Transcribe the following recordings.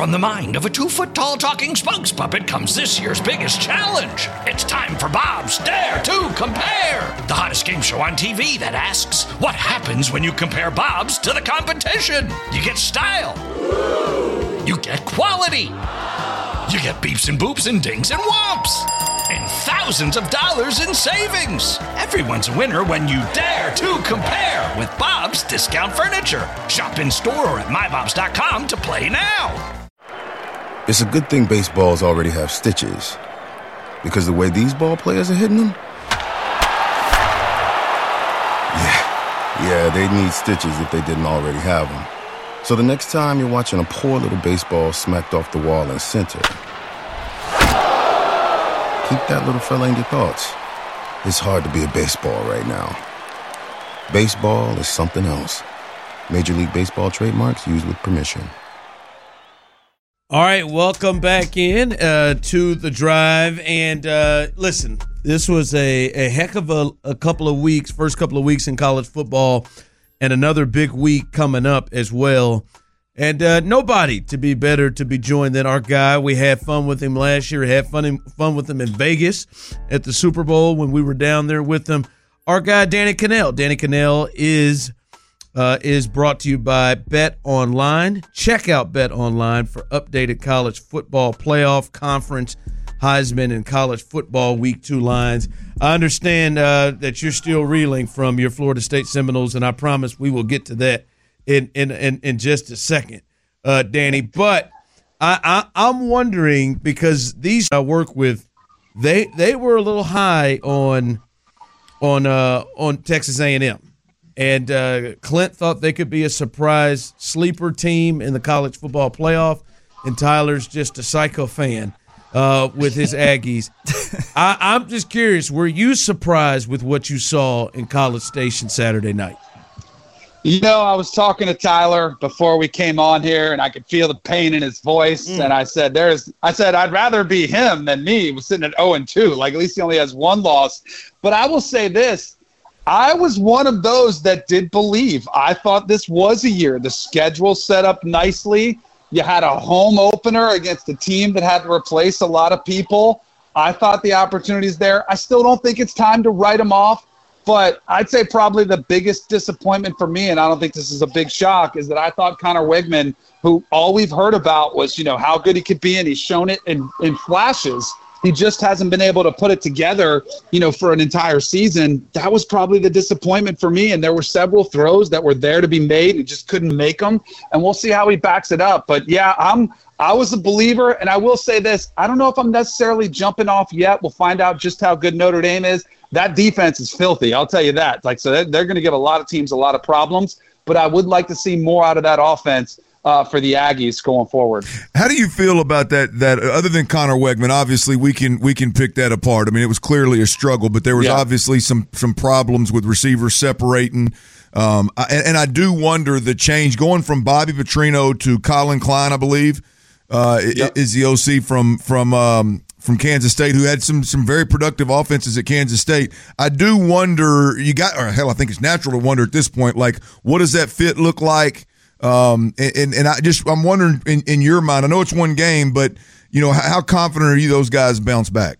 From the mind of a 2-foot-tall talking spokes puppet comes this year's biggest challenge. It's time for Bob's Dare to Compare, the hottest game show on TV that asks, what happens when you compare Bob's to the competition? You get style. You get quality. You get beeps and boops and dings and whomps. And thousands of dollars in savings. Everyone's a winner when you dare to compare with Bob's Discount Furniture. Shop in store or at mybobs.com to play now. It's a good thing baseballs already have stitches, because the way these ball players are hitting them, yeah, they need stitches if they didn't already have them. So the next time you're watching a poor little baseball smacked off the wall in center, keep that little fella in your thoughts. It's hard to be a baseball right now. Baseball is something else. Major League Baseball trademarks used with permission. All right, welcome back in to The Drive. And listen, this was a heck of a couple of weeks, first couple of weeks in college football, and another big week coming up as well. And nobody to be better to be joined than our guy. We had fun with him last year, had fun with him in Vegas at the Super Bowl when we were down there with him. Our guy, Danny Kanell. Danny Kanell is brought to you by Bet Online. Check out Bet Online for updated college football playoff, conference, Heisman, and college football Week 2 lines. I understand that you're still reeling from your Florida State Seminoles, and I promise we will get to that in just a second, Danny. But I'm wondering, because these I work with, they were a little high on Texas A&M. And Clint thought they could be a surprise sleeper team in the college football playoff, and Tyler's just a psycho fan with his Aggies. I'm just curious, were you surprised with what you saw in College Station Saturday night? You know, I was talking to Tyler before we came on here, and I could feel the pain in his voice. And I said, I'd rather be him than me. He was sitting at 0-2. Like, at least he only has one loss. But I will say this. I was one of those that did believe. I thought this was a year. The schedule set up nicely. You had a home opener against a team that had to replace a lot of people. I thought the opportunity's there. I still don't think it's time to write them off. But I'd say probably the biggest disappointment for me, and I don't think this is a big shock, is that I thought Connor Wegman, who all we've heard about was, how good he could be, and he's shown it in flashes. He just hasn't been able to put it together, for an entire season. That was probably the disappointment for me. And there were several throws that were there to be made. He just couldn't make them. And we'll see how he backs it up. But, yeah, I was a believer. And I will say this. I don't know if I'm necessarily jumping off yet. We'll find out just how good Notre Dame is. That defense is filthy. I'll tell you that. So they're going to give a lot of teams a lot of problems. But I would like to see more out of that offense for the Aggies going forward. How do you feel about that other than Connor Wegman? Obviously, we can pick that apart. I mean, it was clearly a struggle, but there was obviously some problems with receivers separating. And I do wonder the change going from Bobby Petrino to Colin Klein, I believe, is the OC from Kansas State, who had some very productive offenses at Kansas State. I do wonder, I think it's natural to wonder at this point, like, what does that fit look like? And I'm wondering in your mind, I know it's one game, but how confident are you those guys bounce back?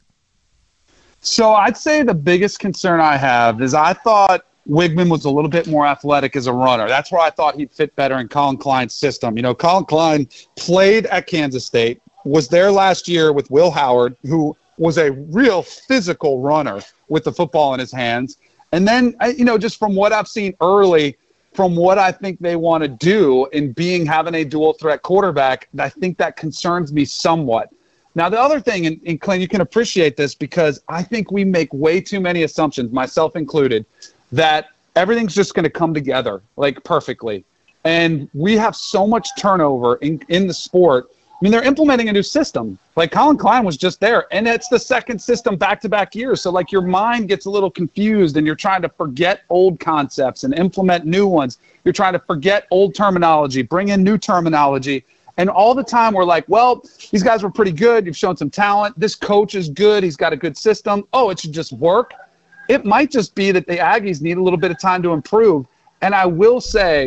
So I'd say the biggest concern I have is I thought Wigman was a little bit more athletic as a runner. That's where I thought he'd fit better in Colin Klein's system. Colin Klein played at Kansas State, was there last year with Will Howard, who was a real physical runner with the football in his hands. And then, just from what I've seen early, from what I think they want to do in having a dual threat quarterback, I think that concerns me somewhat. Now, the other thing, and Clint, you can appreciate this because I think we make way too many assumptions, myself included, that everything's just going to come together like perfectly. And we have so much turnover in the sport. I mean, they're implementing a new system. Like Colin Klein was just there, and it's the second system back-to-back years. So, your mind gets a little confused, and you're trying to forget old concepts and implement new ones. You're trying to forget old terminology, bring in new terminology. And all the time we're like, well, these guys were pretty good. You've shown some talent. This coach is good. He's got a good system. Oh, it should just work. It might just be that the Aggies need a little bit of time to improve. And I will say,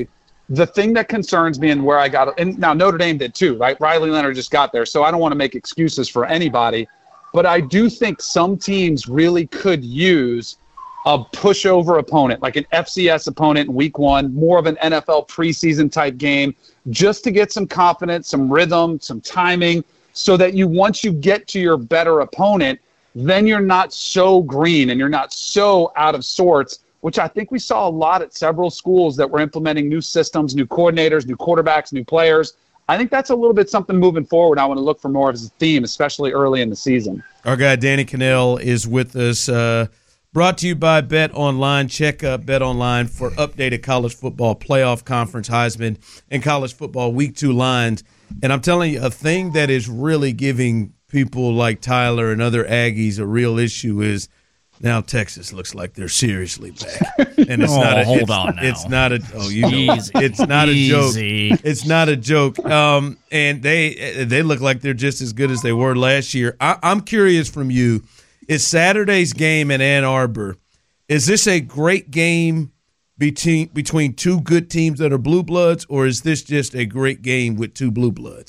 The thing that concerns me and where I got, and now Notre Dame did too, right? Riley Leonard just got there, so I don't want to make excuses for anybody, but I do think some teams really could use a pushover opponent, like an FCS opponent in week 1, more of an NFL preseason type game, just to get some confidence, some rhythm, some timing, so that once you get to your better opponent, then you're not so green and you're not so out of sorts, which I think we saw a lot at several schools that were implementing new systems, new coordinators, new quarterbacks, new players. I think that's a little bit something moving forward. I want to look for more as a theme, especially early in the season. Our guy Danny Cannell is with us. Brought to you by Bet Online. Check Bet Online for updated college football playoff conference, Heisman, and college football week 2 lines. And I'm telling you, a thing that is really giving people like Tyler and other Aggies a real issue is now Texas looks like they're seriously back. And it's not a hold on now. It's not a it's not a joke. It's not a joke. And they look like they're just as good as they were last year. I'm curious from you. Is Saturday's game in Ann Arbor, is this a great game between two good teams that are blue bloods, or is this just a great game with two blue bloods?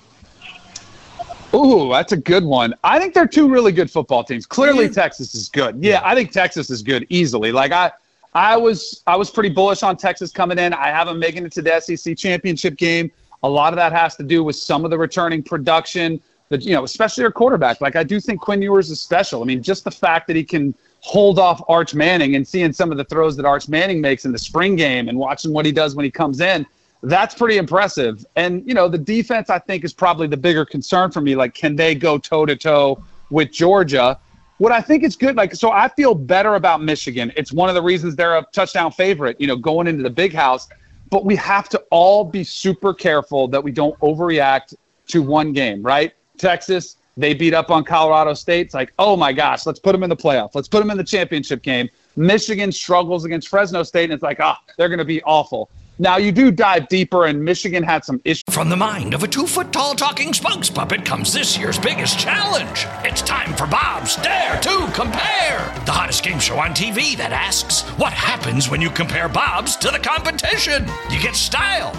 Ooh, that's a good one. I think they're two really good football teams. Clearly, Texas is good. Yeah, I think Texas is good easily. Like I was pretty bullish on Texas coming in. I have them making it to the SEC championship game. A lot of that has to do with some of the returning production. Especially their quarterback. Like, I do think Quinn Ewers is special. I mean, just the fact that he can hold off Arch Manning and seeing some of the throws that Arch Manning makes in the spring game and watching what he does when he comes in, that's pretty impressive. And, the defense, I think, is probably the bigger concern for me. Like, can they go toe-to-toe with Georgia? What I think is good, so I feel better about Michigan. It's one of the reasons they're a touchdown favorite, going into the big house. But we have to all be super careful that we don't overreact to one game, right? Texas, they beat up on Colorado State. It's like, oh my gosh, let's put them in the playoff. Let's put them in the championship game. Michigan struggles against Fresno State, and it's like, they're going to be awful. Now, you do dive deeper, and Michigan had some issues. From the mind of a 2-foot-tall talking spokes puppet comes this year's biggest challenge. It's time for Bob's Dare to Compare, the hottest game show on TV that asks, what happens when you compare Bob's to the competition? You get style.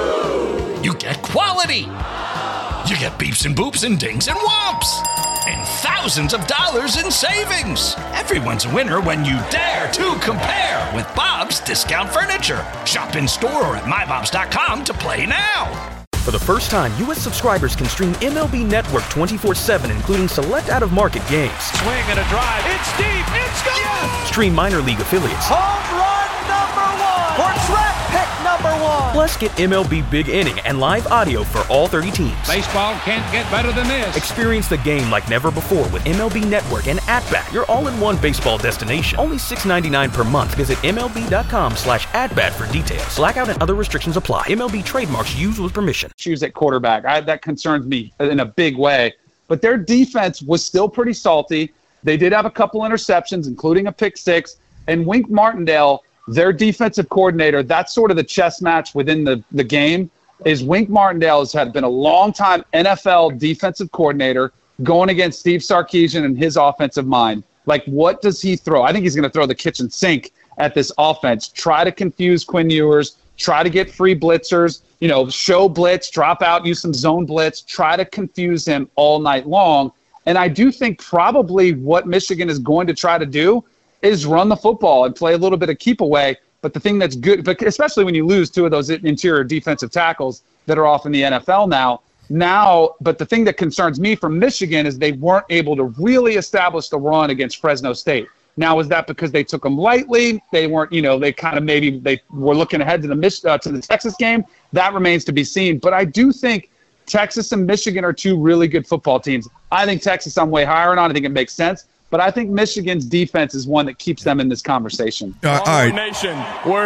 You get quality. You get beeps and boops and dings and whomps. And thousands of dollars in savings. Everyone's a winner when you dare to compare with Bob's Discount Furniture. Shop in store or at mybobs.com to play now. For the first time, U.S. subscribers can stream MLB Network 24/7, including select out-of-market games. Swing and a drive. It's deep. It's gone. Yes! Stream minor league affiliates. Home run number 1. Portrait pick number 1. Plus, get MLB Big Inning and live audio for all 30 teams. Baseball can't get better than this. Experience the game like never before with MLB Network and AtBat, your all-in-one baseball destination. Only $6.99 per month. Visit MLB.com/AtBat for details. Blackout and other restrictions apply. MLB trademarks used with permission. Issues at quarterback. That concerns me in a big way. But their defense was still pretty salty. They did have a couple interceptions, including a pick 6. And Wink Martindale, their defensive coordinator, that's sort of the chess match within the game, is Wink Martindale has been a long-time NFL defensive coordinator going against Steve Sarkisian and his offensive mind. Like, what does he throw? I think he's going to throw the kitchen sink at this offense. Try to confuse Quinn Ewers. Try to get free blitzers. Show blitz, drop out, use some zone blitz. Try to confuse him all night long. And I do think probably what Michigan is going to try to do is run the football and play a little bit of keep away. But the thing that's good, especially when you lose two of those interior defensive tackles that are off in the NFL now, but the thing that concerns me from Michigan is they weren't able to really establish the run against Fresno State. Now, is that because they took them lightly? They weren't, they kind of maybe they were looking ahead to the Texas game. That remains to be seen. But I do think Texas and Michigan are two really good football teams. I think Texas I'm way higher on. I think it makes sense. But I think Michigan's defense is one that keeps them in this conversation. All right. Nation, we're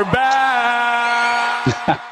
back.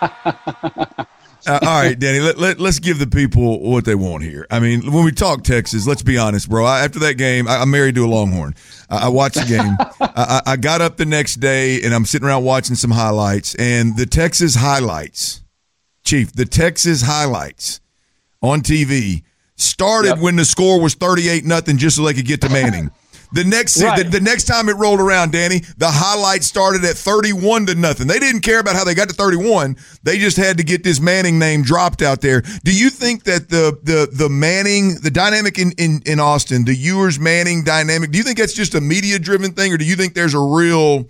All right, Danny, let's give the people what they want here. I mean, when we talk Texas, let's be honest, bro. After that game, I'm married to a Longhorn. I watched the game. I got up the next day, and I'm sitting around watching some highlights. And the Texas highlights, Chief, the Texas highlights on TV started when the score was 38-0 just so they could get to Manning. The next time it rolled around, Danny, the highlights started at 31-0. They didn't care about how they got to 31. They just had to get this Manning name dropped out there. Do you think that the Manning, the dynamic in Austin, the Ewers Manning dynamic, do you think that's just a media-driven thing, or do you think there's a real,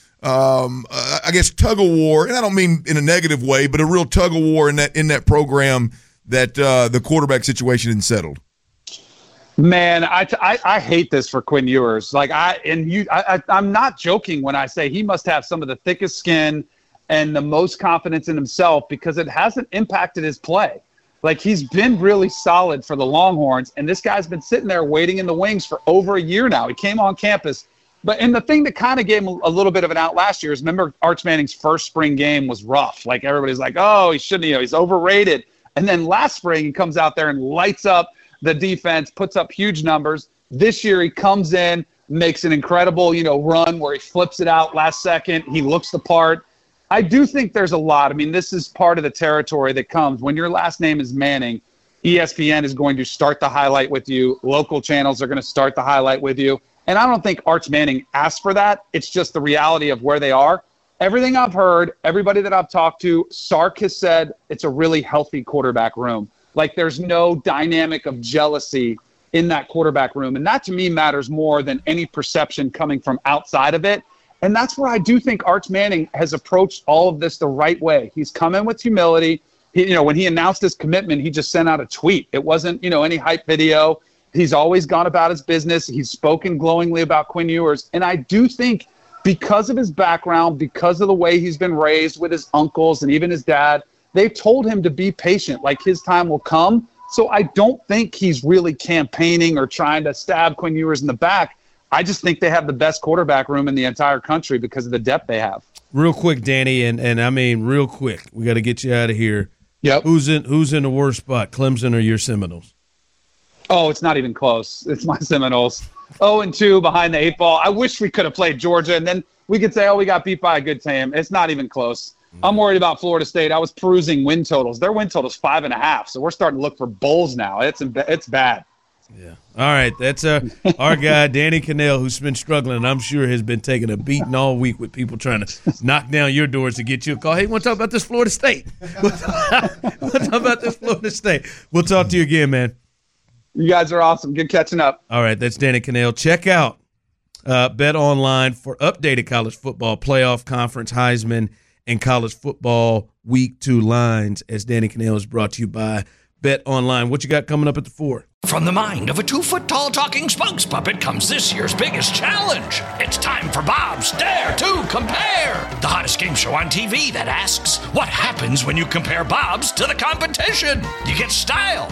I guess, tug of war? And I don't mean in a negative way, but a real tug of war in that program that the quarterback situation isn't settled. Man, I hate this for Quinn Ewers. I'm not joking when I say he must have some of the thickest skin and the most confidence in himself, because it hasn't impacted his play. Like, he's been really solid for the Longhorns, and this guy's been sitting there waiting in the wings for over a year now. He came on campus. And the thing that kind of gave him a little bit of an out last year is, remember, Arch Manning's first spring game was rough. Like, everybody's like, oh, he shouldn't, he's overrated. And then last spring, he comes out there and lights up the defense, puts up huge numbers. This year he comes in, makes an incredible, run where he flips it out last second. He looks the part. I do think there's a lot. I mean, this is part of the territory that comes when your last name is Manning. ESPN is going to start the highlight with you. Local channels are going to start the highlight with you. And I don't think Arch Manning asked for that. It's just the reality of where they are. Everything I've heard, everybody that I've talked to, Sark has said it's a really healthy quarterback room. Like, there's no dynamic of jealousy in that quarterback room. And that, to me, matters more than any perception coming from outside of it. And that's where I do think Arch Manning has approached all of this the right way. He's come in with humility. When he announced his commitment, he just sent out a tweet. It wasn't, any hype video. He's always gone about his business. He's spoken glowingly about Quinn Ewers. And I do think because of his background, because of the way he's been raised with his uncles and even his dad, they've told him to be patient, like his time will come. So I don't think he's really campaigning or trying to stab Quinn Ewers in the back. I just think they have the best quarterback room in the entire country because of the depth they have. Real quick, Danny, and I mean real quick, we got to get you out of here. Yep. Who's in the worst spot, Clemson or your Seminoles? Oh, it's not even close. It's my Seminoles. 0-2 behind the 8 ball. I wish we could have played Georgia, and then we could say, we got beat by a good team. It's not even close. I'm worried about Florida State. I was perusing win totals. Their win total's 5.5, so we're starting to look for bowls now. It's bad. Yeah. All right. That's our guy, Danny Kanell, who's been struggling, and I'm sure has been taking a beating all week with people trying to knock down your doors to get you a call. Hey, want to talk about this Florida State? We'll talk about this Florida State. We'll talk to you again, man. You guys are awesome. Good catching up. All right. That's Danny Kanell. Check out Bet Online for updated college football playoff, conference, Heisman, and college football week 2 lines, as Danny Kanell is brought to you by Bet Online. What you got coming up at the 4? From the mind of a 2-foot-tall talking spokes puppet comes this year's biggest challenge. It's time for Bob's Dare to Compare, the hottest game show on TV that asks, what happens when you compare Bob's to the competition? You get style.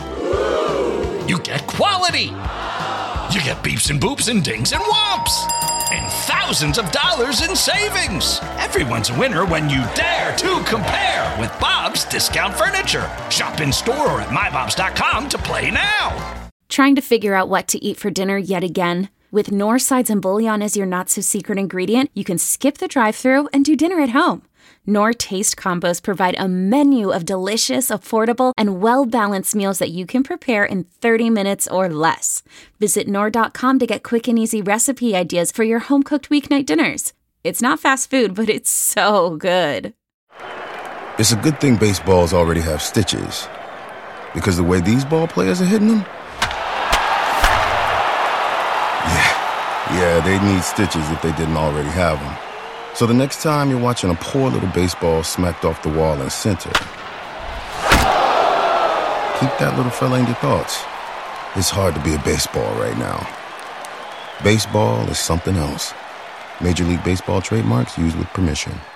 You get quality. You get beeps and boops and dings and whomps. And thousands of dollars in savings. Everyone's a winner when you dare to compare with Bob's Discount Furniture. Shop in store or at mybobs.com to play now. Trying to figure out what to eat for dinner yet again? With Knorr Sides and Bouillon as your not-so-secret ingredient, you can skip the drive-thru and do dinner at home. Knorr Taste Combos provide a menu of delicious, affordable, and well-balanced meals that you can prepare in 30 minutes or less. Visit Knorr.com to get quick and easy recipe ideas for your home-cooked weeknight dinners. It's not fast food, but it's so good. It's a good thing baseballs already have stitches, because the way these ball players are hitting them, yeah, they need stitches if they didn't already have them. So the next time you're watching a poor little baseball smacked off the wall in center, keep that little fella in your thoughts. It's hard to be a baseball right now. Baseball is something else. Major League Baseball trademarks used with permission.